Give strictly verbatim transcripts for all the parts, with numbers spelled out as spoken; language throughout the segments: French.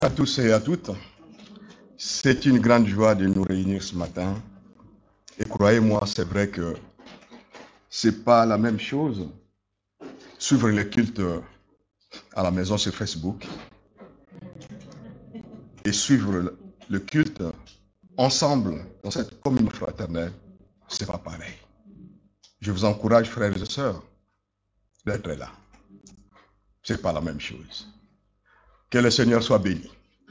À tous et à toutes, c'est une grande joie de nous réunir ce matin. Et croyez-moi, c'est vrai que c'est pas la même chose suivre le culte à la maison sur Facebook et suivre le culte ensemble dans cette commune fraternelle, c'est pas pareil. Je vous encourage, frères et sœurs, d'être là. C'est pas la même chose. Que le Seigneur soit béni.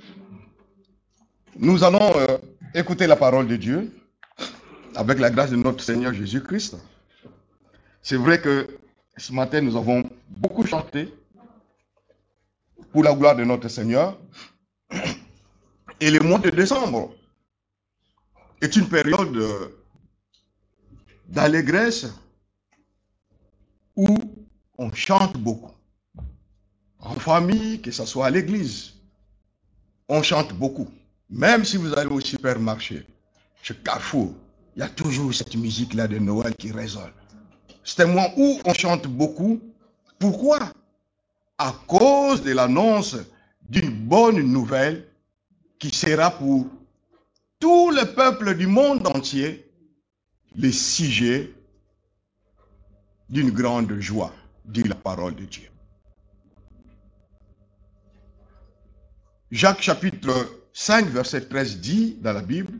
Nous allons euh, écouter la parole de Dieu avec la grâce de notre Seigneur Jésus-Christ. C'est vrai que ce matin, nous avons beaucoup chanté pour la gloire de notre Seigneur. Et le mois de décembre est une période d'allégresse où on chante beaucoup. En famille, que ce soit à l'église, on chante beaucoup. Même si vous allez au supermarché, chez Carrefour, il y a toujours cette musique-là de Noël qui résonne. C'est un mois où on chante beaucoup. Pourquoi? À cause de l'annonce d'une bonne nouvelle qui sera pour tout le peuple du monde entier le sujet d'une grande joie, dit la parole de Dieu. Jacques chapitre cinq, verset treize dit dans la Bible,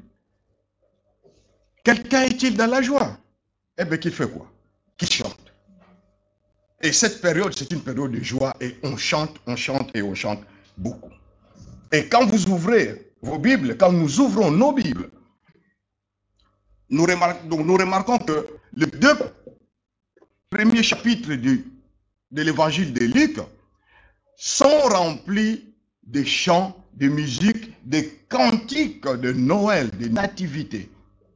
« Quelqu'un est-il dans la joie? » Eh bien, qu'il fait quoi? Qu'il chante. Et cette période, c'est une période de joie et on chante, on chante et on chante beaucoup. Et quand vous ouvrez vos Bibles, quand nous ouvrons nos Bibles, nous remarquons, donc nous remarquons que les deux premiers chapitres du, de l'évangile de Luc sont remplis de chants, de musique, de cantiques de Noël, de nativité.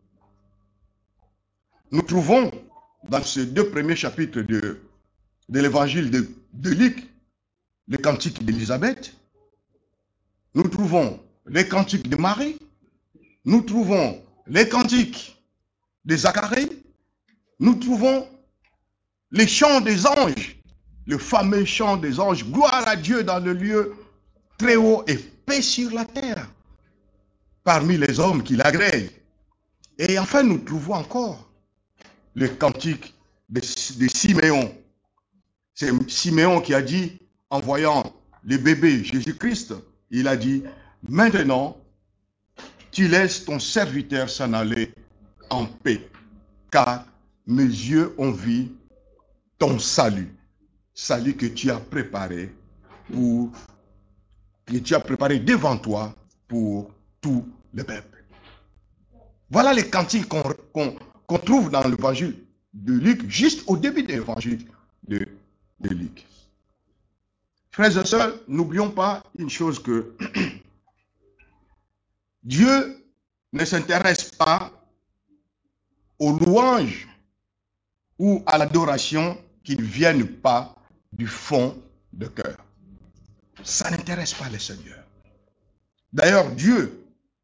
Nous trouvons dans ces deux premiers chapitres de, de l'évangile de, de Luc les cantiques d'Élisabeth, nous trouvons les cantiques de Marie, nous trouvons les cantiques de Zacharie, nous trouvons les chants des anges, le fameux chant des anges, gloire à Dieu dans le lieu très haut et paix sur la terre, parmi les hommes qui l'agréent. Et enfin, nous trouvons encore le cantique de, de Siméon. C'est Siméon qui a dit, en voyant le bébé Jésus-Christ, il a dit, maintenant, tu laisses ton serviteur s'en aller en paix, car mes yeux ont vu ton salut, salut que tu as préparé pour, que tu as préparé devant toi pour tout le peuple. Voilà les cantiques qu'on qu'on, qu'on trouve dans l'évangile de Luc, juste au début de l'évangile de, de Luc. Frères et sœurs, n'oublions pas une chose que Dieu ne s'intéresse pas aux louanges ou à l'adoration qui ne viennent pas du fond de cœur. Ça n'intéresse pas le Seigneur. D'ailleurs, Dieu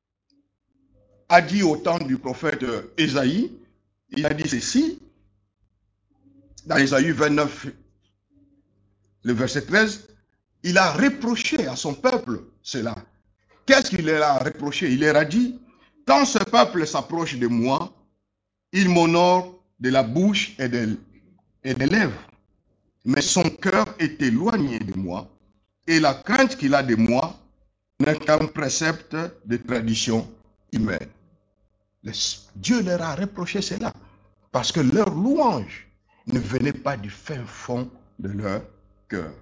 a dit au temps du prophète Ésaïe, il a dit ceci, dans Ésaïe vingt-neuf, le verset treize, il a reproché à son peuple cela. Qu'est-ce qu'il leur a reproché? Il leur a dit, quand ce peuple s'approche de moi, il m'honore de la bouche et des, et des lèvres, mais son cœur est éloigné de moi, et la crainte qu'il a de moi n'est qu'un précepte de tradition humaine. Dieu leur a reproché cela, parce que leur louange ne venait pas du fin fond de leur cœur.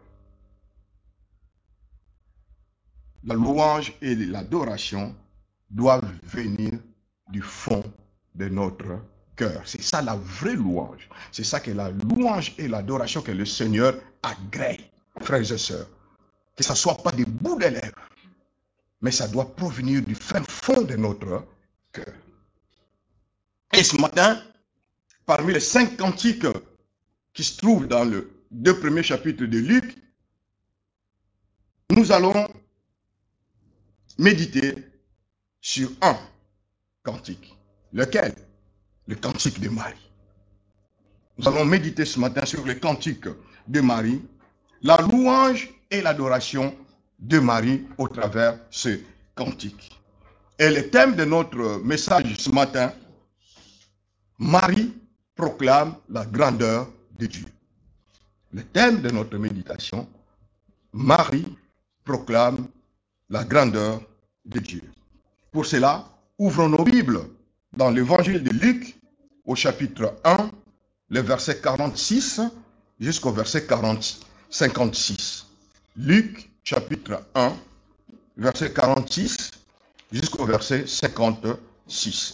La louange et l'adoration doivent venir du fond de notre cœur. C'est ça la vraie louange. C'est ça que la louange et l'adoration que le Seigneur agrée, frères et sœurs. Que ça ne soit pas des bouts de lèvres, mais ça doit provenir du fin fond de notre cœur. Et ce matin, parmi les cinq cantiques qui se trouvent dans les deux premiers chapitres de Luc, nous allons méditer sur un cantique. Lequel? Le cantique de Marie. Nous allons méditer ce matin sur le cantique de Marie, la louange et l'adoration de Marie au travers ce cantique. Et le thème de notre message ce matin, Marie proclame la grandeur de Dieu. Le thème de notre méditation, Marie proclame la grandeur de Dieu. Pour cela, ouvrons nos Bibles dans l'évangile de Luc au chapitre un, le verset quarante-six jusqu'au verset quarante, cinquante-six. Luc chapitre un, verset quarante-six jusqu'au verset cinquante-six.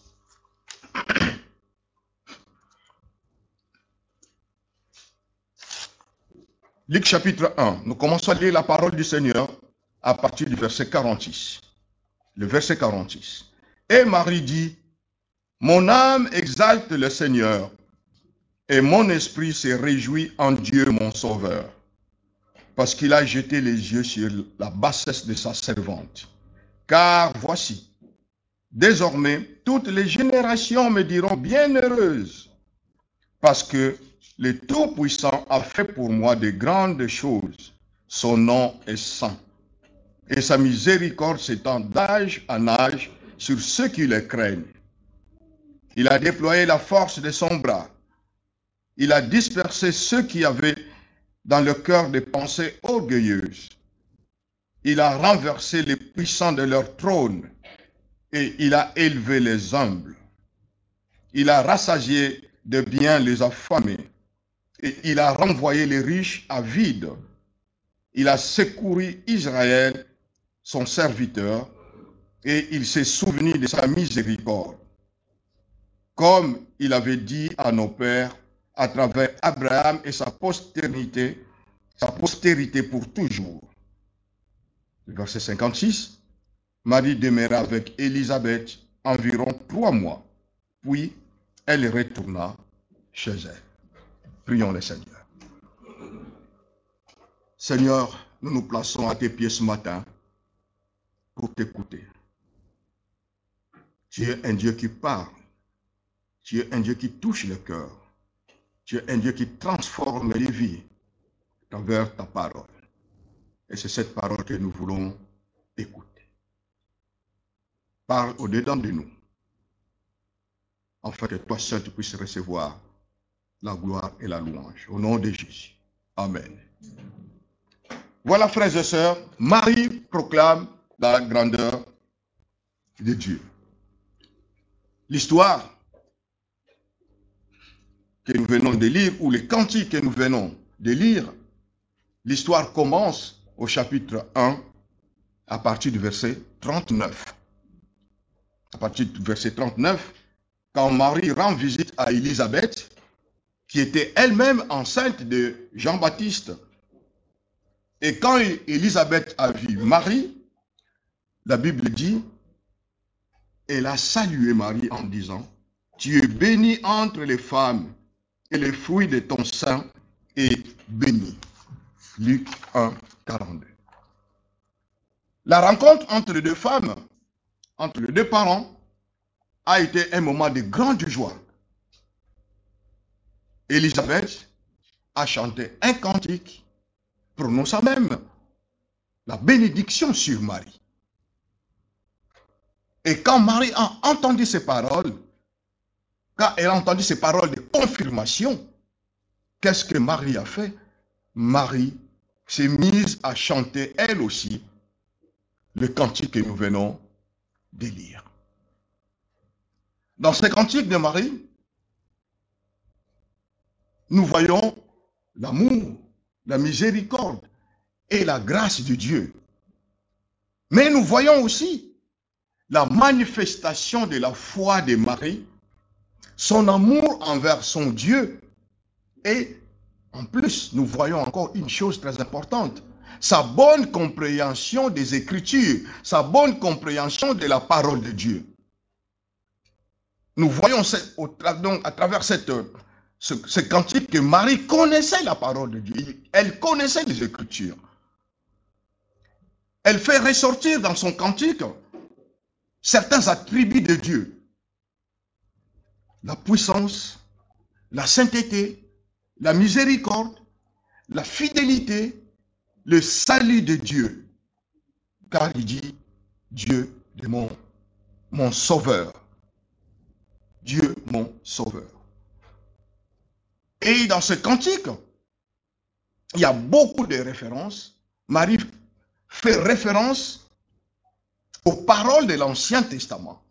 Luc chapitre un, nous commençons à lire la parole du Seigneur à partir du verset quarante-six. Le verset quarante-six. Et Marie dit, mon âme exalte le Seigneur, et mon esprit se réjouit en Dieu mon Sauveur, parce qu'il a jeté les yeux sur la bassesse de sa servante. Car voici, désormais, toutes les générations me diront bienheureuse, parce que le Tout-Puissant a fait pour moi de grandes choses. Son nom est saint, et sa miséricorde s'étend d'âge en âge sur ceux qui le craignent. Il a déployé la force de son bras. Il a dispersé ceux qui avaient dans le cœur des pensées orgueilleuses. Il a renversé les puissants de leur trône et il a élevé les humbles. Il a rassasié de biens les affamés et il a renvoyé les riches à vide. Il a secouru Israël, son serviteur, et il s'est souvenu de sa miséricorde, comme il avait dit à nos pères à travers Abraham et sa postérité, sa postérité pour toujours. Le verset cinquante-six, Marie demeura avec Élisabeth environ trois mois, puis elle retourna chez elle. Prions le Seigneur. Seigneur, nous nous plaçons à tes pieds ce matin pour t'écouter. Tu es un Dieu qui parle. Tu es un Dieu qui touche le cœur. Tu es un Dieu qui transforme les vies à travers ta parole. Et c'est cette parole que nous voulons écouter. Parle au-dedans de nous, afin que toi seul tu puisses recevoir la gloire et la louange. Au nom de Jésus. Amen. Voilà, frères et sœurs, Marie proclame la grandeur de Dieu. L'histoire que nous venons de lire, ou les cantiques que nous venons de lire, l'histoire commence au chapitre un, à partir du verset trente-neuf. À partir du verset trente-neuf, quand Marie rend visite à Élisabeth, qui était elle-même enceinte de Jean-Baptiste. Et quand Élisabeth a vu Marie, la Bible dit, elle a salué Marie en disant, tu es bénie entre les femmes, et le fruit de ton sein est béni. Luc un, quarante-deux. La rencontre entre les deux femmes, entre les deux parents, a été un moment de grande joie. Élisabeth a chanté un cantique, prononçant même la bénédiction sur Marie. Et quand Marie a entendu ces paroles, quand elle a entendu ces paroles de confirmation, qu'est-ce que Marie a fait? Marie s'est mise à chanter elle aussi le cantique que nous venons de lire. Dans ce cantique de Marie, nous voyons l'amour, la miséricorde et la grâce de Dieu. Mais nous voyons aussi la manifestation de la foi de Marie, son amour envers son Dieu. Et en plus, nous voyons encore une chose très importante, sa bonne compréhension des Écritures, sa bonne compréhension de la parole de Dieu. Nous voyons donc à travers cette, ce, ce cantique que Marie connaissait la parole de Dieu. Elle connaissait les Écritures. Elle fait ressortir dans son cantique certains attributs de Dieu. La puissance, la sainteté, la miséricorde, la fidélité, le salut de Dieu. car il dit, Dieu de mon, mon sauveur. Dieu mon sauveur. Et dans ce cantique, il y a beaucoup de références. Marie fait référence aux paroles de l'Ancien Testament.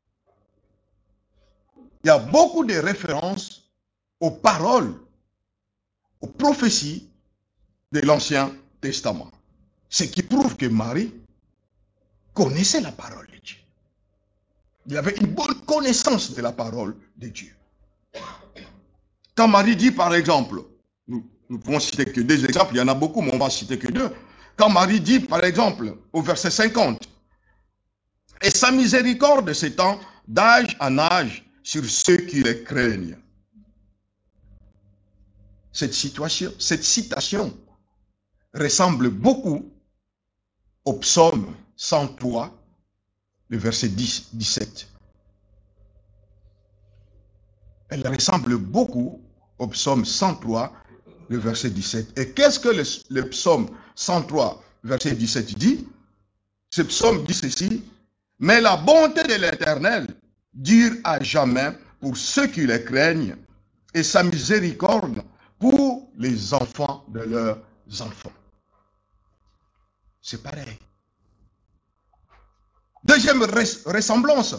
Il y a beaucoup de références aux paroles, aux prophéties de l'Ancien Testament. Ce qui prouve que Marie connaissait la parole de Dieu. Il avait une bonne connaissance de la parole de Dieu. Quand Marie dit, par exemple, nous ne pouvons citer que deux exemples, il y en a beaucoup, mais on va citer que deux. Quand Marie dit, par exemple, au verset cinquante, « Et sa miséricorde s'étend d'âge en âge sur ceux qui les craignent. » Cette situation, cette citation ressemble beaucoup au psaume cent trois, le verset dix, dix-sept. Elle ressemble beaucoup au psaume cent trois, le verset dix-sept. Et qu'est-ce que le, le psaume cent trois, verset dix-sept dit? Ce psaume dit ceci, « Mais la bonté de l'Éternel dure à jamais pour ceux qui les craignent, et sa miséricorde pour les enfants de leurs enfants. » C'est pareil. Deuxième ressemblance,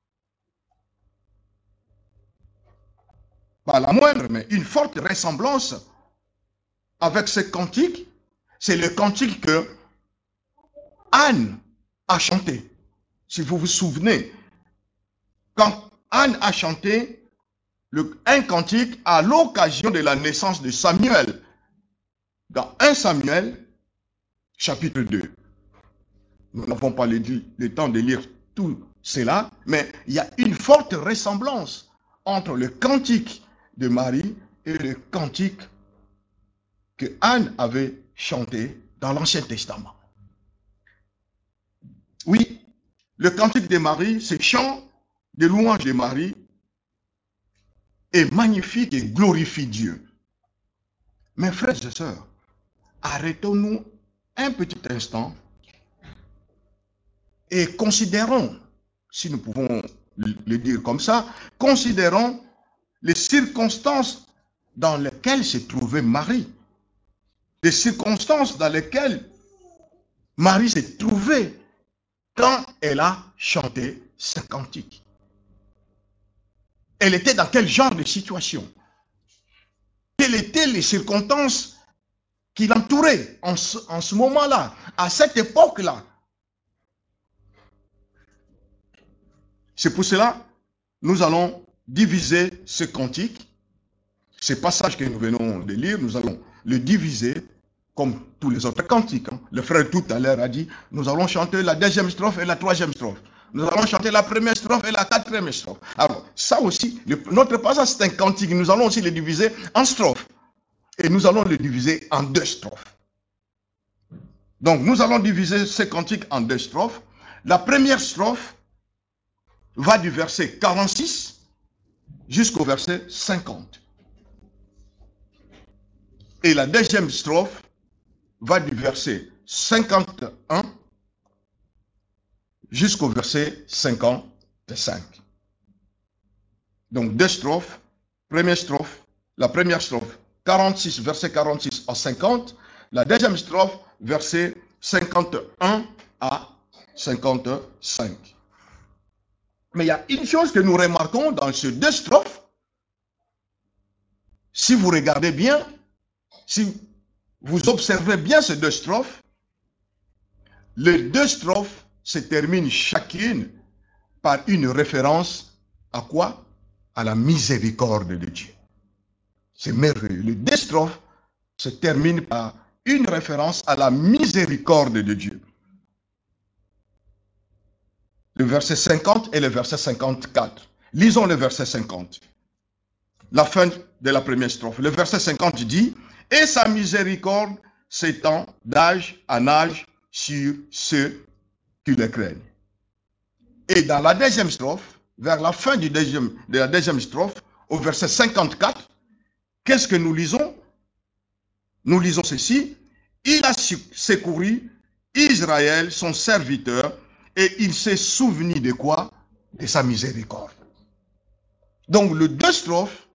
pas la moindre, mais une forte ressemblance avec ce cantique, c'est le cantique que Anne a chanté. Si vous vous souvenez, quand Anne a chanté le, un cantique à l'occasion de la naissance de Samuel, dans un Samuel, chapitre deux. Nous n'avons pas le, le temps de lire tout cela, mais il y a une forte ressemblance entre le cantique de Marie et le cantique que Anne avait chanté dans l'Ancien Testament. Oui, le cantique de Marie, ce chant de louange de Marie est magnifique et glorifie Dieu. Mes frères et sœurs, arrêtons-nous un petit instant et considérons, si nous pouvons le dire comme ça, considérons les circonstances dans lesquelles se trouvait Marie. Les circonstances dans lesquelles Marie s'est trouvée quand elle a chanté ce cantique. Elle était dans quel genre de situation? Quelles étaient les circonstances qui l'entouraient en ce, en ce moment-là, à cette époque-là? C'est pour cela nous allons diviser ce cantique, ce passage que nous venons de lire, nous allons le diviser comme tous les autres cantiques. Hein. Le frère tout à l'heure a dit, nous allons chanter la deuxième strophe et la troisième strophe. Nous allons chanter la première strophe et la quatrième strophe. Alors, ça aussi, le, notre passage c'est un cantique, nous allons aussi le diviser en strophes. Et nous allons le diviser en deux strophes. Donc, nous allons diviser ce cantique en deux strophes. La première strophe va du verset quarante-six jusqu'au verset cinquante. Et la deuxième strophe va du verset cinquante et un jusqu'au verset cinquante-cinq. Donc deux strophes, première strophe, la première strophe, quarante-six, verset quarante-six à cinquante, la deuxième strophe, verset cinquante et un à cinquante-cinq. Mais il y a une chose que nous remarquons dans ces deux strophes. Si vous regardez bien, si vous observez bien ces deux strophes, les deux strophes se terminent chacune par une référence à quoi? À la miséricorde de Dieu. C'est merveilleux. Les deux strophes se terminent par une référence à la miséricorde de Dieu. Le verset cinquante et le verset cinquante-quatre. Lisons le verset cinquante. La fin de la première strophe. Le verset cinquante dit, « Et sa miséricorde s'étend d'âge en âge sur ceux qui le craignent. » Et dans la deuxième strophe, vers la fin du deuxième, de la deuxième strophe, au verset cinquante-quatre, qu'est-ce que nous lisons? Nous lisons ceci, « Il a secouru Israël, son serviteur, et il s'est souvenu de quoi? De sa miséricorde. Donc le deux strophes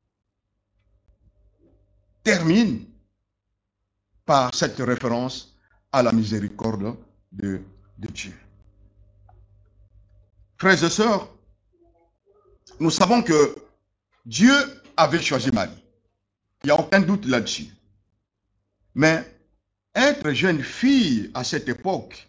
termine par cette référence à la miséricorde de, de Dieu. Frères et sœurs, nous savons que Dieu avait choisi Marie. Il n'y a aucun doute là-dessus. Mais être jeune fille à cette époque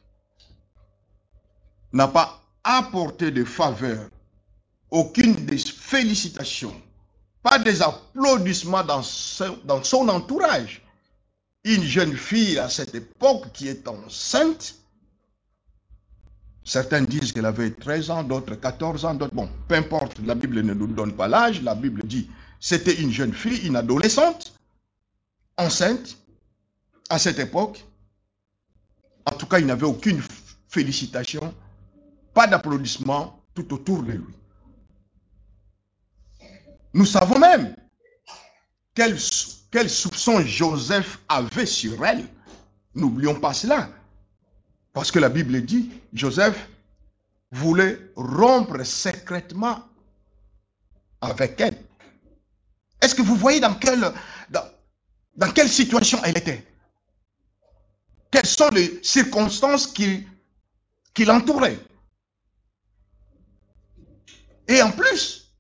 n'a pas apporté de faveur, aucune des félicitations, pas des applaudissements dans son, dans son entourage. Une jeune fille à cette époque qui est enceinte, certains disent qu'elle avait treize ans, d'autres quatorze ans, d'autres, bon, peu importe, la Bible ne nous donne pas l'âge, la Bible dit c'était une jeune fille, une adolescente, enceinte, à cette époque. En tout cas, il n'avait aucune félicitation, pas d'applaudissements tout autour de lui. Nous savons même quel, quel soupçon Joseph avait sur elle. N'oublions pas cela. Parce que la Bible dit, Joseph voulait rompre secrètement avec elle. Est-ce que vous voyez dans quelle, dans, dans quelle situation elle était? Quelles sont les circonstances qui, qui l'entouraient? Et en plus,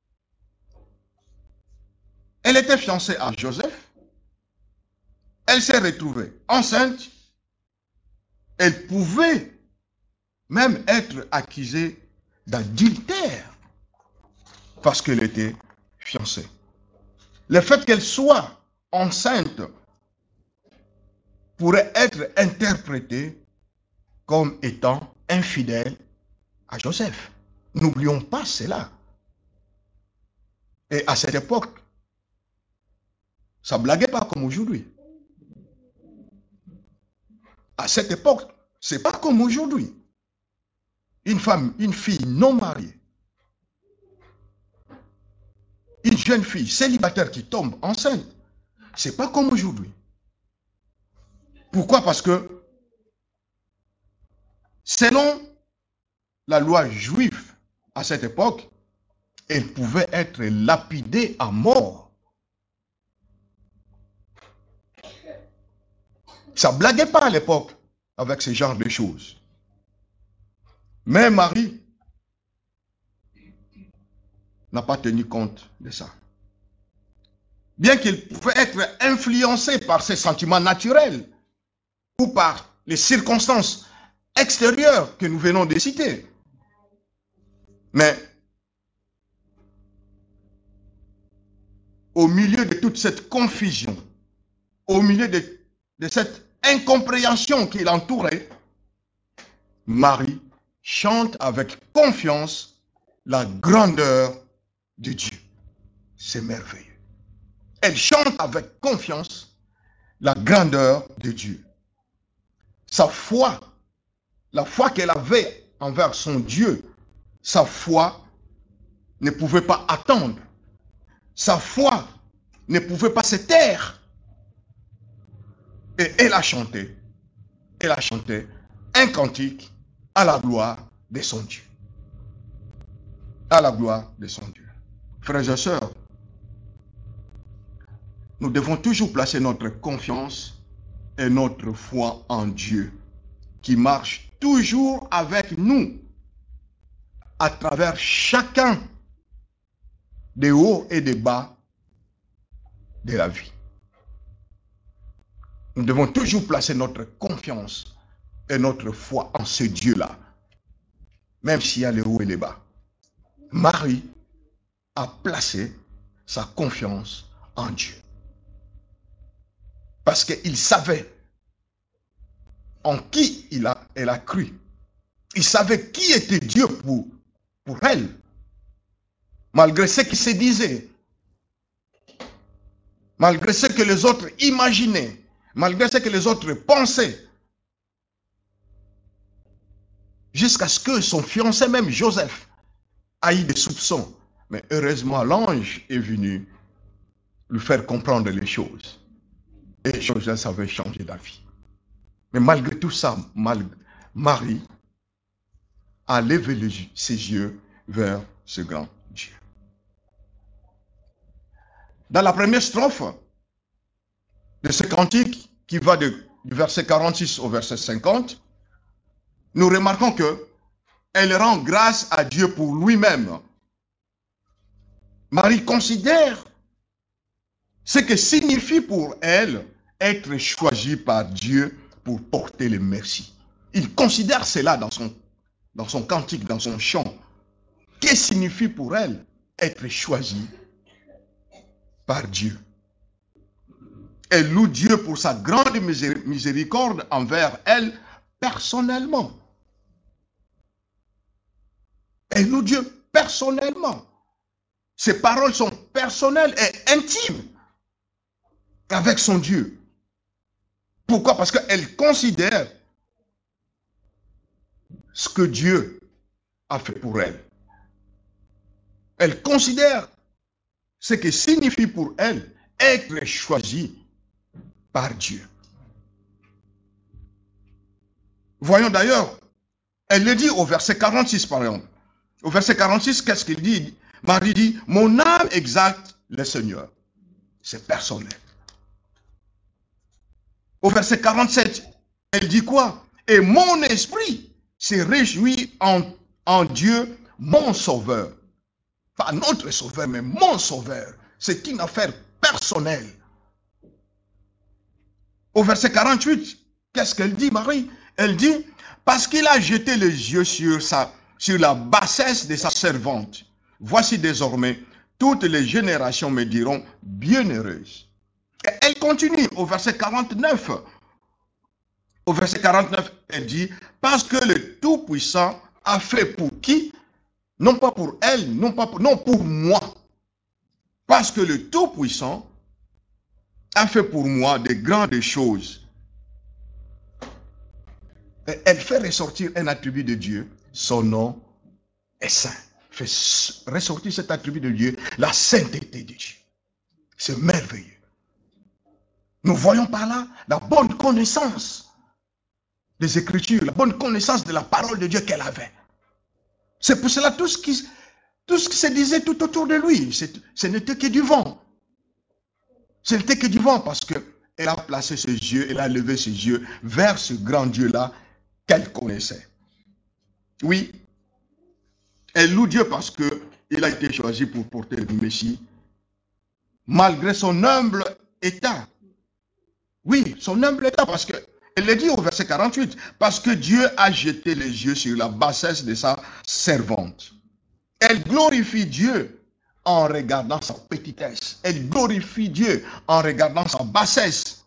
elle était fiancée à Joseph. Elle s'est retrouvée enceinte. Elle pouvait même être accusée d'adultère parce qu'elle était fiancée. Le fait qu'elle soit enceinte pourrait être interprété comme étant infidèle à Joseph. N'oublions pas cela. Et à cette époque, ça ne blaguait pas comme aujourd'hui. À cette époque, ce n'est pas comme aujourd'hui. Une femme, une fille non mariée, une jeune fille célibataire qui tombe enceinte, ce n'est pas comme aujourd'hui. Pourquoi? Parce que selon la loi juive à cette époque, elle pouvait être lapidée à mort. Ça ne blaguait pas à l'époque avec ce genre de choses. Mais Marie n'a pas tenu compte de ça. Bien qu'il pouvait être influencé par ses sentiments naturels ou par les circonstances extérieures que nous venons de citer. Mais au milieu de toute cette confusion, au milieu de, de cette incompréhension qui l'entourait, Marie chante avec confiance la grandeur de Dieu. C'est merveilleux. Elle chante avec confiance la grandeur de Dieu. Sa foi, la foi qu'elle avait envers son Dieu, sa foi ne pouvait pas attendre. Sa foi ne pouvait pas se taire. Et elle a chanté, elle a chanté un cantique à la gloire de son Dieu. À la gloire de son Dieu. Frères et sœurs, nous devons toujours placer notre confiance et notre foi en Dieu, qui marche toujours avec nous à travers chacun des hauts et des bas de la vie. Nous devons toujours placer notre confiance et notre foi en ce Dieu-là, même s'il y a les hauts et les bas. Marie a placé sa confiance en Dieu. Parce qu'il savait en qui il a, elle a cru. Il savait qui était Dieu pour, pour elle. Malgré ce qui se disait, malgré ce que les autres imaginaient, malgré ce que les autres pensaient, jusqu'à ce que son fiancé, même Joseph, a eu des soupçons. Mais heureusement, l'ange est venu lui faire comprendre les choses. Et Joseph avait changé d'avis. Mais malgré tout ça, mal, Marie a levé les, ses yeux vers ce grand Dieu. Dans la première strophe de ce cantique, qui va de, du verset quarante-six au verset cinquante, nous remarquons que elle rend grâce à Dieu pour lui-même. Marie considère ce que signifie pour elle être choisie par Dieu pour porter le merci. Il considère cela dans son, dans son cantique, dans son chant. Que signifie pour elle être choisie par Dieu? Elle loue Dieu pour sa grande miséricorde envers elle personnellement. Elle loue Dieu personnellement. Ses paroles sont personnelles et intimes avec son Dieu. Pourquoi? Parce qu'elle considère ce que Dieu a fait pour elle. Elle considère ce que signifie pour elle être choisie par Dieu. Voyons d'ailleurs, elle le dit au verset quarante-six par exemple. Au verset quarante-six, qu'est-ce qu'il dit? Marie dit, mon âme exalte le Seigneur. C'est personnel. Au verset quarante-sept, elle dit quoi? Et mon esprit se réjouit en, en Dieu, mon sauveur. Pas notre sauveur, mais mon sauveur. C'est une affaire personnelle. Au verset quarante-huit, qu'est-ce qu'elle dit, Marie? Elle dit, parce qu'il a jeté les yeux sur, sa, sur la bassesse de sa servante. Voici désormais, toutes les générations me diront bienheureuse. Et elle continue au verset quarante-neuf. Au verset quarante-neuf, elle dit, parce que le Tout-Puissant a fait pour qui? Non pas pour elle, non pas pour, non pour moi. Parce que le Tout-Puissant a fait pour moi de grandes choses. Et elle fait ressortir un attribut de Dieu, son nom est saint. Fait ressortir cet attribut de Dieu, la sainteté de Dieu. C'est merveilleux. Nous voyons par là la bonne connaissance des Écritures, la bonne connaissance de la parole de Dieu qu'elle avait. C'est pour cela tout ce qui, tout ce qui se disait tout autour de lui, ce n'était que du vent. Ce n'était que du vent parce qu'elle a placé ses yeux, elle a levé ses yeux vers ce grand Dieu-là qu'elle connaissait. Oui, elle loue Dieu parce qu'il a été choisi pour porter le Messie, malgré son humble état. Oui, son humble état, parce que, elle le dit au verset quarante-huit, parce que Dieu a jeté les yeux sur la bassesse de sa servante. Elle glorifie Dieu en regardant sa petitesse. Elle glorifie Dieu en regardant sa bassesse.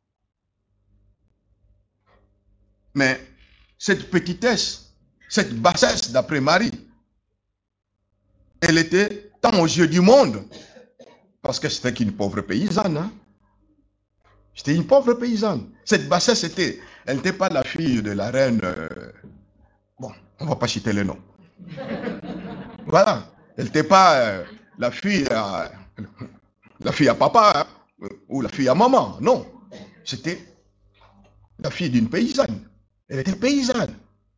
Mais cette petitesse, cette bassesse, d'après Marie, elle était tant aux yeux du monde, parce que c'était qu'une pauvre paysanne. Hein? C'était une pauvre paysanne. Cette bassesse, était, elle n'était pas la fille de la reine. Euh, bon, on ne va pas citer le nom. Voilà. Elle n'était pas euh, la fille à, la fille à papa hein, ou la fille à maman. Non. C'était la fille d'une paysanne. Elle était paysanne.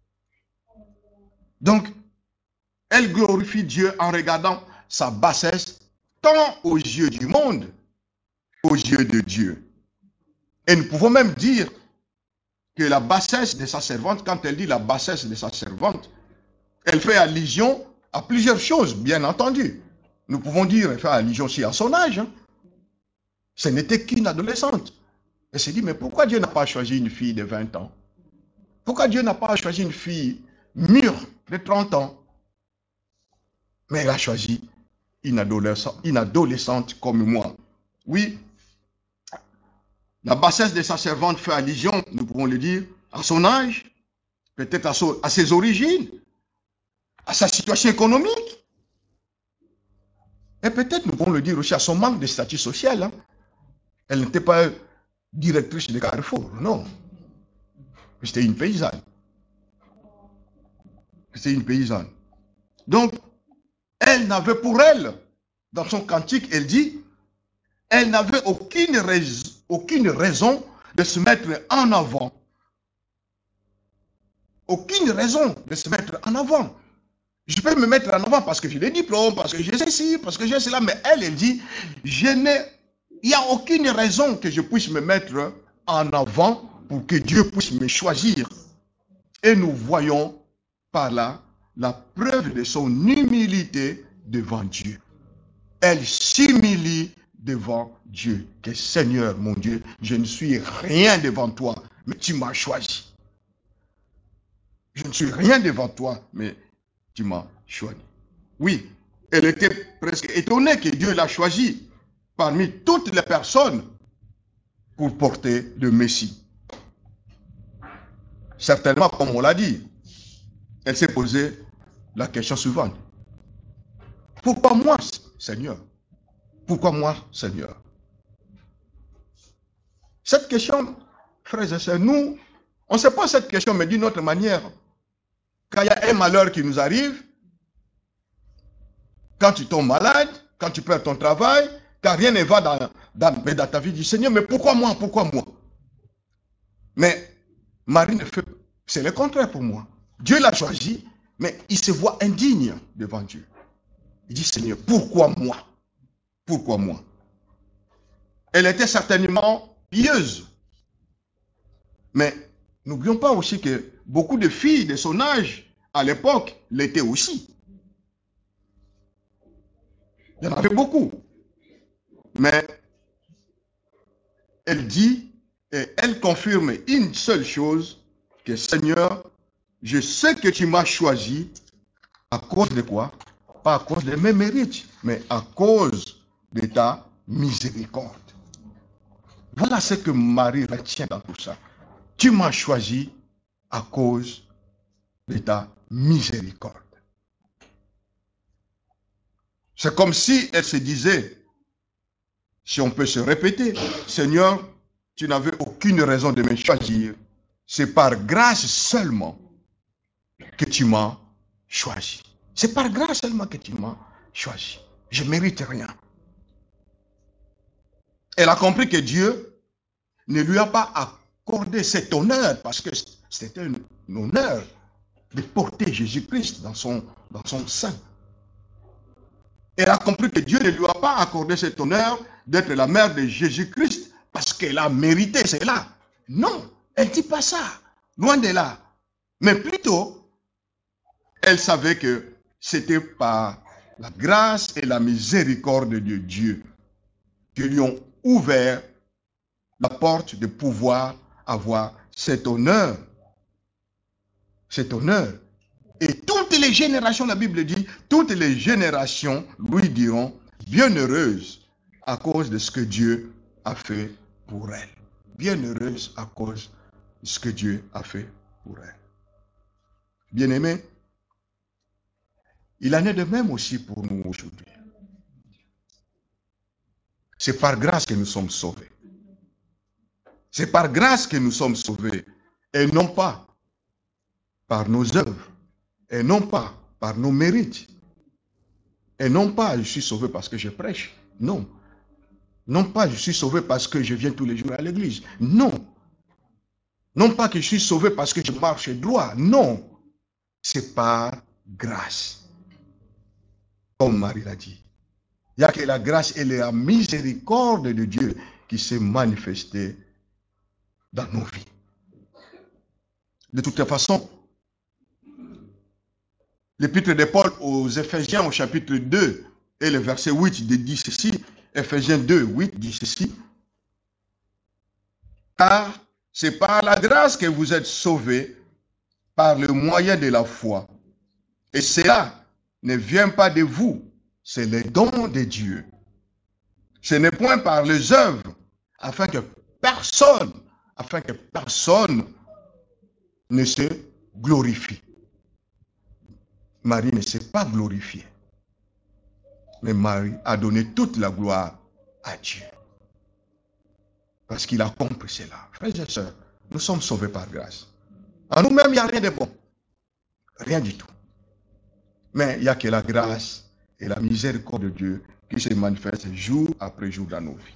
Donc, elle glorifie Dieu en regardant sa bassesse tant aux yeux du monde, aux yeux de Dieu. Et nous pouvons même dire que la bassesse de sa servante, quand elle dit la bassesse de sa servante, elle fait allusion à plusieurs choses, bien entendu. Nous pouvons dire, elle fait allusion aussi à son âge. Hein. Ce n'était qu'une adolescente. Elle s'est dit, mais pourquoi Dieu n'a pas choisi une fille de vingt ans? Pourquoi Dieu n'a pas choisi une fille mûre de trente ans? Mais elle a choisi une adolescente, une adolescente comme moi. Oui, la bassesse de sa servante fait allusion, nous pouvons le dire, à son âge, peut-être à, so, à ses origines, à sa situation économique. Et peut-être, nous pouvons le dire aussi, à son manque de statut social. Hein. Elle n'était pas directrice de Carrefour, non. C'était une paysanne. C'était une paysanne. Donc, elle n'avait pour elle, dans son cantique, elle dit, elle n'avait aucune raison, aucune raison de se mettre en avant aucune raison de se mettre en avant. Je peux me mettre en avant parce que j'ai des diplômes, parce que j'ai ceci, parce que j'ai cela, mais elle, elle dit, je n'ai, il n'y a aucune raison que je puisse me mettre en avant pour que Dieu puisse me choisir. Et nous voyons par là la preuve de son humilité devant Dieu. Elle s'humilie devant Dieu. Que Seigneur, mon Dieu, je ne suis rien devant toi, mais tu m'as choisi. Je ne suis rien devant toi, mais tu m'as choisi. Oui, elle était presque étonnée que Dieu l'a choisi parmi toutes les personnes pour porter le Messie. Certainement, comme on l'a dit, elle s'est posé la question suivante. Pourquoi moi, Seigneur? Pourquoi moi, Seigneur? Cette question, frères et sœurs, nous, on ne sait pas cette question, mais d'une autre manière. Quand il y a un malheur qui nous arrive, quand tu tombes malade, quand tu perds ton travail, quand rien ne va dans, dans, dans ta vie, dis Seigneur, mais pourquoi moi, pourquoi moi? Mais Marie ne fait, c'est le contraire pour moi. Dieu l'a choisi, mais il se voit indigne devant Dieu. Il dit Seigneur, pourquoi moi? Pourquoi moi? Elle était certainement pieuse. Mais n'oublions pas aussi que beaucoup de filles de son âge, à l'époque, l'étaient aussi. Il y en avait beaucoup. Mais elle dit, et elle confirme une seule chose, que Seigneur, je sais que tu m'as choisi à cause de quoi? Pas à cause de mes mérites, mais à cause de ta miséricorde. Voilà ce que Marie retient dans tout ça. Tu m'as choisi à cause de ta miséricorde. C'est comme si elle se disait, si on peut se répéter, Seigneur, tu n'avais aucune raison de me choisir. C'est par grâce seulement que tu m'as choisi. C'est par grâce seulement que tu m'as choisi. Je ne mérite rien. Elle a compris que Dieu ne lui a pas accordé cet honneur parce que c'était un honneur de porter Jésus-Christ dans son, dans son sein. Elle a compris que Dieu ne lui a pas accordé cet honneur d'être la mère de Jésus-Christ parce qu'elle a mérité cela. Non, elle ne dit pas ça. Loin de là. Mais plutôt, elle savait que c'était par la grâce et la miséricorde de Dieu qui lui ont ouvert la porte de pouvoir avoir cet honneur. Cet honneur. Et toutes les générations, la Bible dit, toutes les générations lui diront bienheureuse à cause de ce que Dieu a fait pour elle. Bienheureuse à cause de ce que Dieu a fait pour elle. Bien-aimés, il en est de même aussi pour nous aujourd'hui. C'est par grâce que nous sommes sauvés. C'est par grâce que nous sommes sauvés et non pas par nos œuvres. Et non pas par nos mérites. Et non pas je suis sauvé parce que je prêche. Non. Non pas je suis sauvé parce que je viens tous les jours à l'église. Non. Non pas que je suis sauvé parce que je marche droit. Non. C'est par grâce. Comme Marie l'a dit. Il n'y a que la grâce et la miséricorde de Dieu qui s'est manifestée dans nos vies. De toute façon, l'épître de Paul aux Éphésiens au chapitre deux et le verset huit dit ceci, Éphésiens deux, huit dit ceci, car c'est par la grâce que vous êtes sauvés par le moyen de la foi. Et cela ne vient pas de vous, c'est le don de Dieu. Ce n'est point par les œuvres, afin que personne, afin que personne ne se glorifie. Marie ne s'est pas glorifiée. Mais Marie a donné toute la gloire à Dieu. Parce qu'il a compris cela. Frères et sœurs, nous sommes sauvés par grâce. En nous-mêmes, il n'y a rien de bon. Rien du tout. Mais il n'y a que la grâce et la miséricorde de Dieu qui se manifestent jour après jour dans nos vies.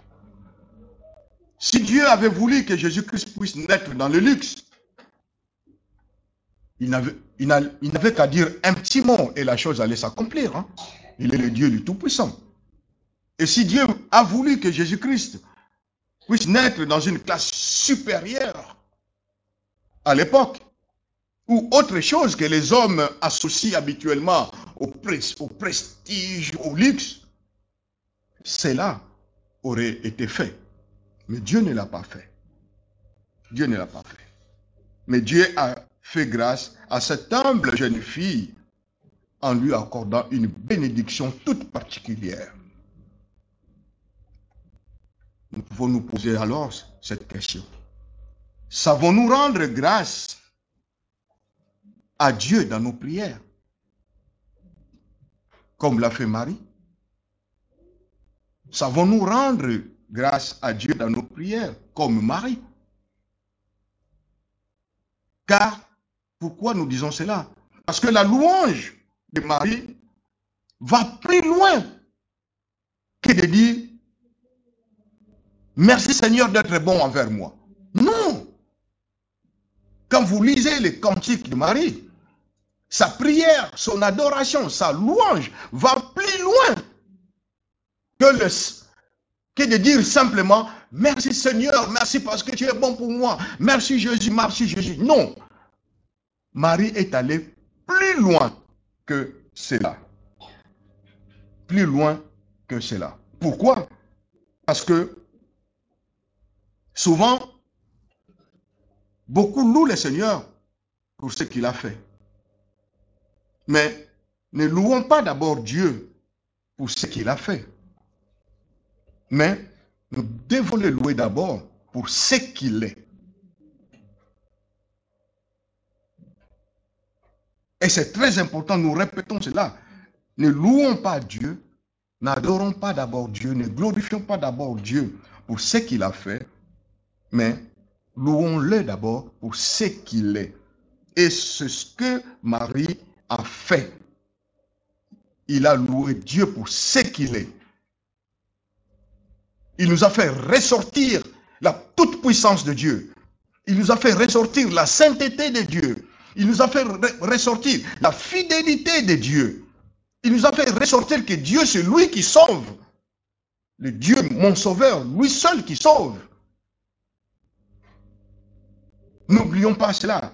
Si Dieu avait voulu que Jésus-Christ puisse naître dans le luxe, Il n'avait qu'à dire un petit mot et la chose allait s'accomplir. Hein. Il est le Dieu du Tout-Puissant. Et si Dieu a voulu que Jésus-Christ puisse naître dans une classe supérieure à l'époque, ou autre chose que les hommes associent habituellement au, au prestige, au luxe, cela aurait été fait. Mais Dieu ne l'a pas fait. Dieu ne l'a pas fait. Mais Dieu a fait grâce à cette humble jeune fille en lui accordant une bénédiction toute particulière. Nous pouvons nous poser alors cette question. Savons-nous rendre grâce à Dieu dans nos prières, comme l'a fait Marie? Savons-nous rendre grâce à Dieu dans nos prières, comme Marie? Car, pourquoi nous disons cela? Parce que la louange de Marie va plus loin que de dire « Merci Seigneur d'être bon envers moi ». Non! Quand vous lisez les cantiques de Marie, sa prière, son adoration, sa louange va plus loin que, le, que de dire simplement « Merci Seigneur, merci parce que tu es bon pour moi, merci Jésus, merci Jésus ». Non, Marie est allée plus loin que cela. Plus loin que cela. Pourquoi? Parce que souvent, beaucoup louent le Seigneur pour ce qu'il a fait. Mais ne louons pas d'abord Dieu pour ce qu'il a fait. Mais nous devons le louer d'abord pour ce qu'il est. Et c'est très important, nous répétons cela. Ne louons pas Dieu, n'adorons pas d'abord Dieu, ne glorifions pas d'abord Dieu pour ce qu'il a fait, mais louons-le d'abord pour ce qu'il est. Et c'est ce que Marie a fait. Il a loué Dieu pour ce qu'il est. Il nous a fait ressortir la toute-puissance de Dieu. Il nous a fait ressortir la sainteté de Dieu. Il nous a fait ressortir la fidélité de Dieu. Il nous a fait ressortir que Dieu, c'est lui qui sauve. Le Dieu, mon sauveur, lui seul qui sauve. N'oublions pas cela.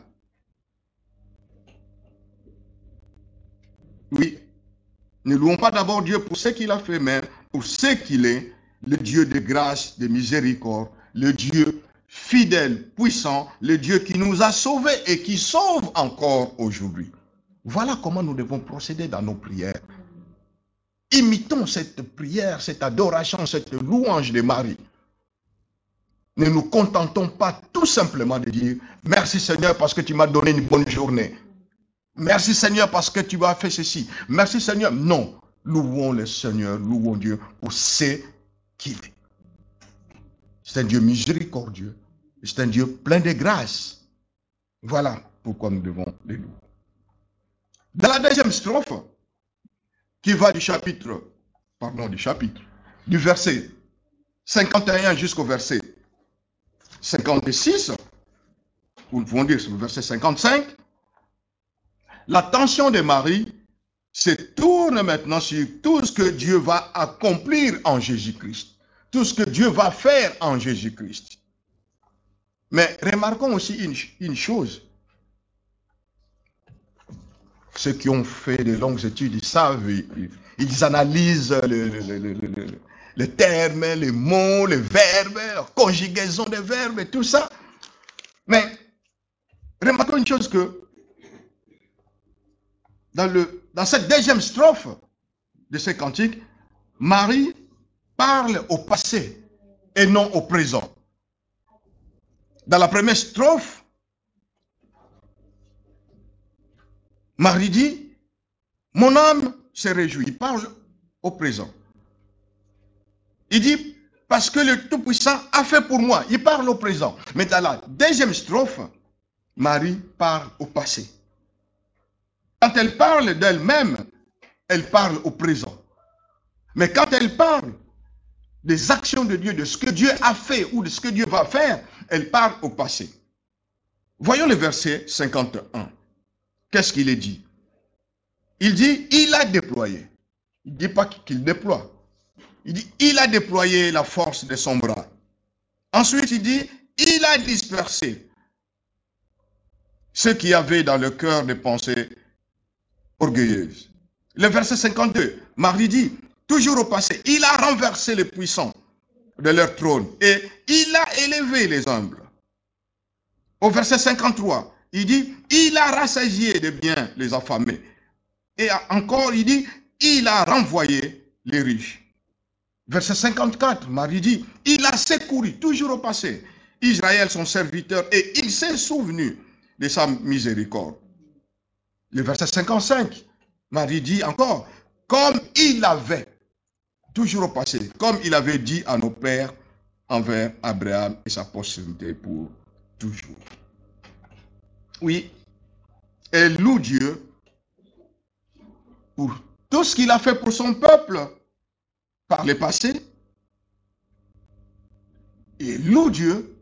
Oui, ne louons pas d'abord Dieu pour ce qu'il a fait, mais pour ce qu'il est, le Dieu de grâce, de miséricorde, le Dieu fidèle, puissant, le Dieu qui nous a sauvés et qui sauve encore aujourd'hui. Voilà comment nous devons procéder dans nos prières. Imitons cette prière, cette adoration, cette louange de Marie. Ne nous contentons pas tout simplement de dire « Merci Seigneur parce que tu m'as donné une bonne journée. Merci Seigneur parce que tu m'as fait ceci. Merci Seigneur. » Non, louons le Seigneur, louons Dieu pour ce qu'il est. C'est un Dieu miséricordieux. C'est un Dieu plein de grâce. Voilà pourquoi nous devons le louer. Dans la deuxième strophe, qui va du chapitre, pardon, du chapitre, du verset cinquante et un jusqu'au verset cinquante-six, ou nous pouvons dire sur le verset cinquante-cinq, l'attention de Marie se tourne maintenant sur tout ce que Dieu va accomplir en Jésus-Christ, tout ce que Dieu va faire en Jésus-Christ. Mais remarquons aussi une, une chose. Ceux qui ont fait de longues études, ils savent, ils, ils analysent le, le, le, le, le, les termes, les mots, les verbes, la conjugaison des verbes et tout ça. Mais remarquons une chose que dans, le, dans cette deuxième strophe de ce cantique, Marie parle au passé et non au présent. Dans la première strophe, Marie dit, mon âme se réjouit. Il parle au présent. Il dit, parce que le Tout-Puissant a fait pour moi. Il parle au présent. Mais dans la deuxième strophe, Marie parle au passé. Quand elle parle d'elle-même, elle parle au présent. Mais quand elle parle des actions de Dieu, de ce que Dieu a fait ou de ce que Dieu va faire, elle parle au passé. Voyons le verset cinquante et un. qu'est-ce qu'il est dit? Il dit, il a déployé. Il ne dit pas qu'il déploie. Il dit, il a déployé la force de son bras. Ensuite, il dit, il a dispersé ceux qui avaient dans le cœur des pensées orgueilleuses. Le verset cinquante-deux, Marie dit, toujours au passé, il a renversé les puissants de leur trône et il a élevé les humbles. Au verset cinquante-trois, il dit, il a rassasié de biens les affamés. Et encore, il dit, il a renvoyé les riches. Verset cinquante-quatre, Marie dit, il a secouru, toujours au passé, Israël son serviteur, et il s'est souvenu de sa miséricorde. Le verset cinquante-cinq, Marie dit encore, comme il avait, toujours au passé, comme il avait dit à nos pères envers Abraham et sa postérité pour toujours. Oui, elle loue Dieu pour tout ce qu'il a fait pour son peuple par le passé. Et loue Dieu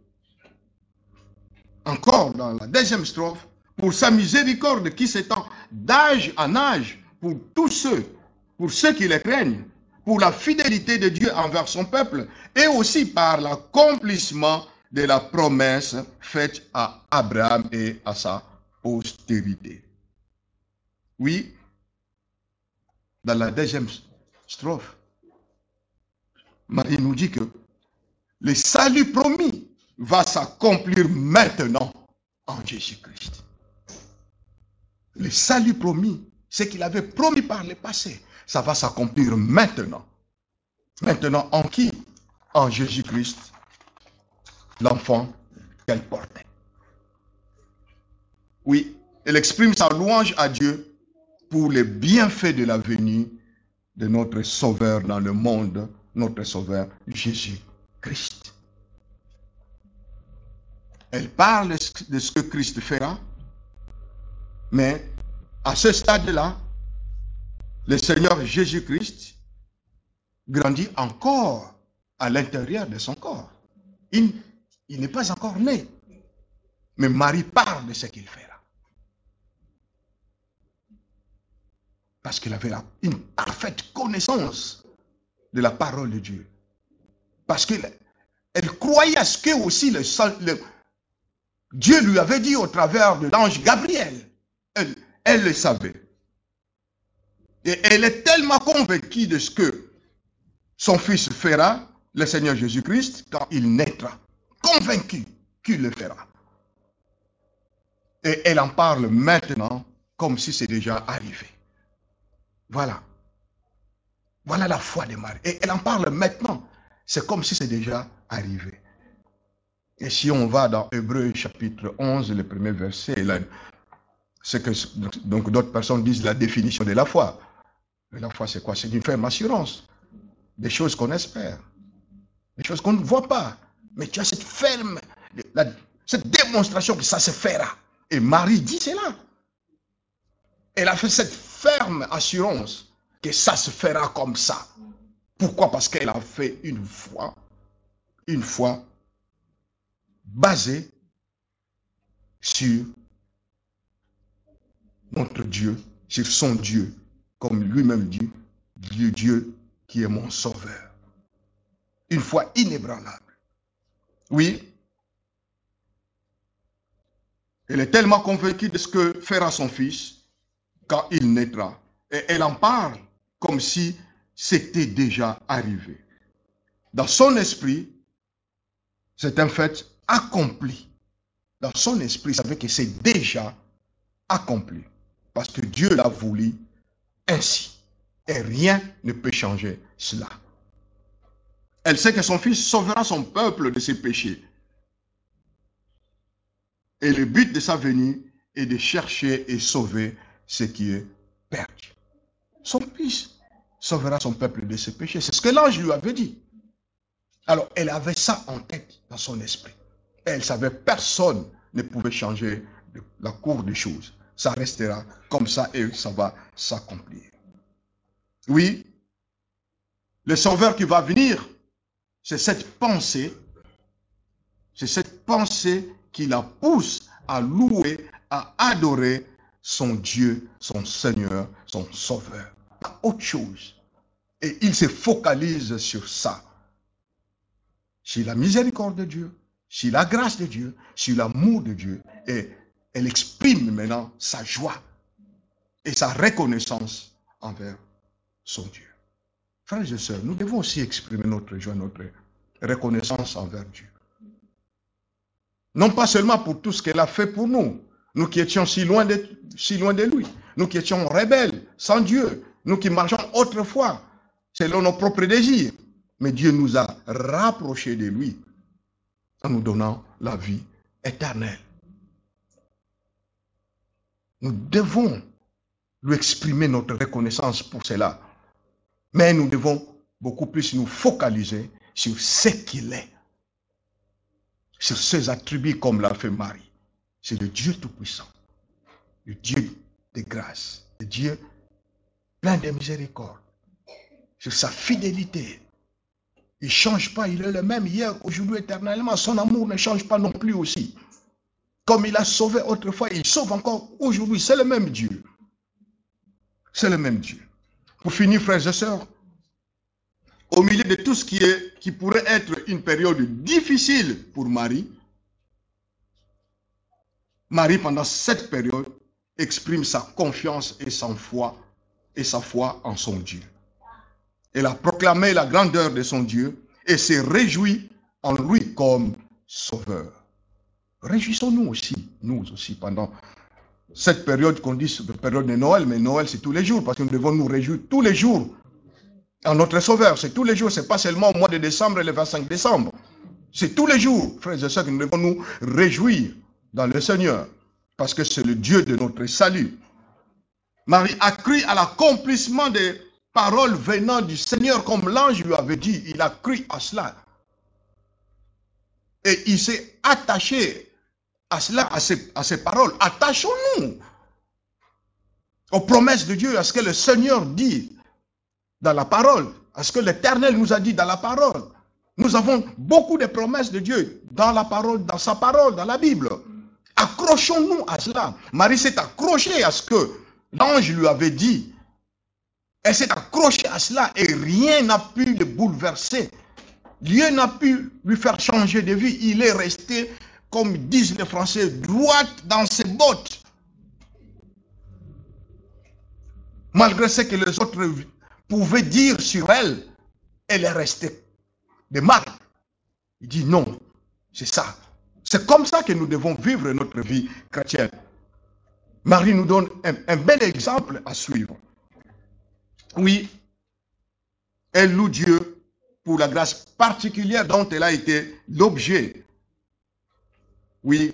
encore dans la deuxième strophe pour sa miséricorde qui s'étend d'âge en âge pour tous ceux, pour ceux qui les craignent, pour la fidélité de Dieu envers son peuple et aussi par l'accomplissement de la promesse faite à Abraham et à sa postérité. Oui, dans la deuxième strophe, Marie nous dit que le salut promis va s'accomplir maintenant en Jésus-Christ. Le salut promis, ce qu'il avait promis par le passé, ça va s'accomplir maintenant. Maintenant en qui? En Jésus-Christ, l'enfant qu'elle portait. Oui, elle exprime sa louange à Dieu pour les bienfaits de la venue de notre Sauveur dans le monde, notre Sauveur Jésus-Christ. Elle parle de ce que Christ fera, mais à ce stade-là, le Seigneur Jésus-Christ grandit encore à l'intérieur de son corps. Il, il n'est pas encore né, mais Marie parle de ce qu'il fera. Parce qu'elle avait une parfaite connaissance de la parole de Dieu. Parce qu'elle elle croyait à ce que aussi le, le, Dieu lui avait dit au travers de l'ange Gabriel. Elle, elle le savait. Et elle est tellement convaincue de ce que son fils fera, le Seigneur Jésus-Christ, quand il naîtra. Convaincue qu'il le fera. Et elle en parle maintenant comme si c'est déjà arrivé. Voilà. Voilà la foi de Marie. Et elle en parle maintenant. C'est comme si c'est déjà arrivé. Et si on va dans Hébreux chapitre onze, le premier verset, c'est que donc d'autres personnes disent la définition de la foi. Mais la foi, c'est quoi? C'est une ferme assurance. Des choses qu'on espère. Des choses qu'on ne voit pas. Mais tu as cette ferme, la, cette démonstration que ça se fera. Et Marie dit cela. Elle a fait cette ferme assurance que ça se fera comme ça. Pourquoi? Parce qu'elle a fait une foi, une foi basée sur notre Dieu, sur son Dieu, comme lui-même dit, Dieu, Dieu qui est mon sauveur. Une foi inébranlable. Oui, elle est tellement convaincue de ce que fera son fils quand il naîtra. Et elle en parle comme si c'était déjà arrivé. Dans son esprit, c'est un fait accompli. Dans son esprit, ça veut dire que c'est déjà accompli. Parce que Dieu l'a voulu ainsi. Et rien ne peut changer cela. Elle sait que son fils sauvera son peuple de ses péchés. Et le but de sa venue est de chercher et sauver ce qui est perdu. Son fils sauvera son peuple de ses péchés. C'est ce que l'ange lui avait dit. Alors, elle avait ça en tête dans son esprit. Et elle savait que personne ne pouvait changer la course des choses. Ça restera comme ça et ça va s'accomplir. Oui, le sauveur qui va venir, c'est cette pensée, c'est cette pensée qui la pousse à louer, à adorer son Dieu, son Seigneur, son Sauveur. Pas autre chose. Et il se focalise sur ça. Sur la miséricorde de Dieu, sur la grâce de Dieu, sur l'amour de Dieu. Et elle exprime maintenant sa joie et sa reconnaissance envers son Dieu. Frères et sœurs, nous devons aussi exprimer notre joie, notre reconnaissance envers Dieu. Non pas seulement pour tout ce qu'elle a fait pour nous, nous qui étions si loin de, si loin de lui, nous qui étions rebelles, sans Dieu, nous qui marchions autrefois, selon nos propres désirs. Mais Dieu nous a rapprochés de lui en nous donnant la vie éternelle. Nous devons lui exprimer notre reconnaissance pour cela. Mais nous devons beaucoup plus nous focaliser sur ce qu'il est. Sur ses attributs comme l'a fait Marie. C'est le Dieu Tout-Puissant. Le Dieu de grâce. Le Dieu plein de miséricorde. Sur sa fidélité. Il ne change pas, il est le même hier, aujourd'hui, éternellement. Son amour ne change pas non plus aussi. Comme il a sauvé autrefois, il sauve encore aujourd'hui. C'est le même Dieu. C'est le même Dieu. Pour finir, frères et sœurs, au milieu de tout ce qui, est, qui pourrait être une période difficile pour Marie, Marie, pendant cette période, exprime sa confiance et sa foi, et sa foi en son Dieu. Elle a proclamé la grandeur de son Dieu et s'est réjouie en lui comme sauveur. Réjouissons-nous aussi, nous aussi, pendant cette période qu'on dit la période de Noël, mais Noël c'est tous les jours, parce que nous devons nous réjouir tous les jours en notre sauveur. C'est tous les jours, ce n'est pas seulement au mois de décembre et le vingt-cinq décembre. C'est tous les jours, frères et sœurs, que nous devons nous réjouir dans le Seigneur, parce que c'est le Dieu de notre salut. Marie a cru à l'accomplissement des paroles venant du Seigneur, comme l'ange lui avait dit. Il a cru à cela. Et il s'est attaché à cela, à ces, à ces paroles. Attachons-nous aux promesses de Dieu, à ce que le Seigneur dit dans la parole, à ce que l'Éternel nous a dit dans la parole. Nous avons beaucoup de promesses de Dieu dans la parole, dans sa parole, dans la Bible. Accrochons-nous à cela. Marie s'est accrochée à ce que l'ange lui avait dit. Elle s'est accrochée à cela et rien n'a pu le bouleverser. Rien n'a pu lui faire changer de vie. Il est resté, comme disent les Français, droit dans ses bottes. Malgré ce que les autres pouvaient dire sur elle, elle est restée de marque. Il dit non, c'est ça. C'est comme ça que nous devons vivre notre vie chrétienne. Marie nous donne un, un bel exemple à suivre. Oui, elle loue Dieu pour la grâce particulière dont elle a été l'objet. Oui,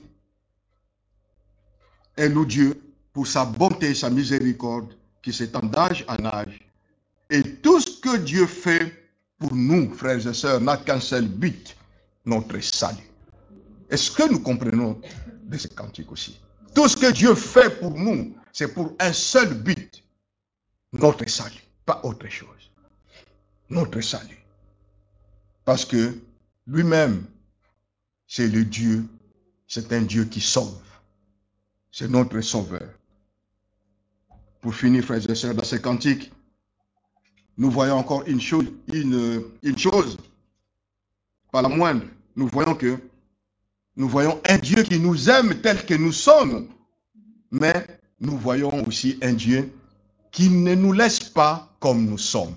elle loue Dieu pour sa bonté et sa miséricorde qui s'étend d'âge en âge. Et tout ce que Dieu fait pour nous, frères et sœurs, n'a qu'un seul but, notre salut. Est-ce que nous comprenons de ce cantique aussi? Tout ce que Dieu fait pour nous, c'est pour un seul but, notre salut, pas autre chose. Notre salut. Parce que lui-même, c'est le Dieu, c'est un Dieu qui sauve. C'est notre sauveur. Pour finir, frères et sœurs, dans ce cantique, nous voyons encore une chose, une, une chose, pas la moindre. Nous voyons que nous voyons un Dieu qui nous aime tel que nous sommes, mais nous voyons aussi un Dieu qui ne nous laisse pas comme nous sommes.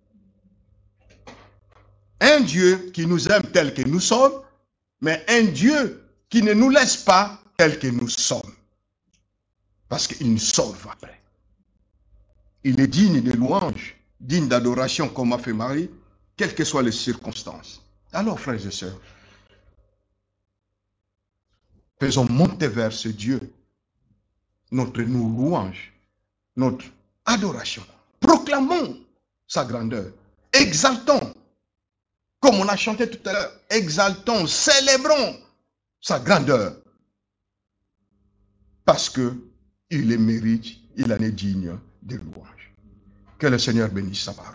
Un Dieu qui nous aime tel que nous sommes, mais un Dieu qui ne nous laisse pas tel que nous sommes. Parce qu'il nous sauve après. Il est digne de louange, digne d'adoration comme a fait Marie, quelles que soient les circonstances. Alors, frères et sœurs, faisons monter vers ce Dieu notre nous louange, notre adoration. Proclamons sa grandeur. Exaltons, comme on a chanté tout à l'heure, exaltons, célébrons sa grandeur. Parce que il les mérite, il en est digne de louange. Que le Seigneur bénisse sa parole.